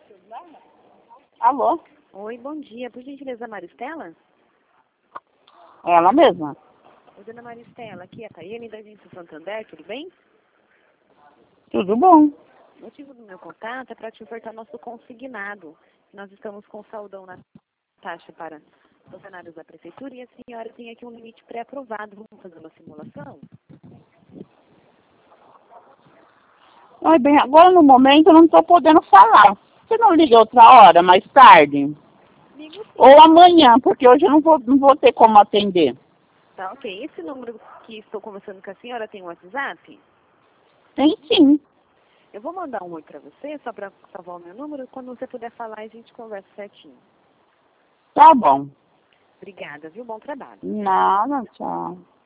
Alô? Oi, bom dia. Por gentileza, Maristela? Ela mesma. Oi, dona Maristela, aqui é a Tayane da Agência Santander, tudo bem? Tudo bom? O motivo do meu contato é para te ofertar nosso consignado. Nós estamos com saldão na taxa para funcionários da prefeitura e a senhora tem aqui um limite pré-aprovado. Vamos fazer uma simulação? Ai, bem, agora no momento eu não estou podendo falar. Você não liga outra hora, mais tarde? Ligo sim. Ou amanhã, porque hoje eu não vou ter como atender. Tá, ok. Esse número que estou conversando com a senhora tem um WhatsApp? Tem sim. Eu vou mandar um oi para você, só para salvar o meu número. Quando você puder falar, a gente conversa certinho. Tá bom. Obrigada, viu? Bom trabalho. Nada, tchau.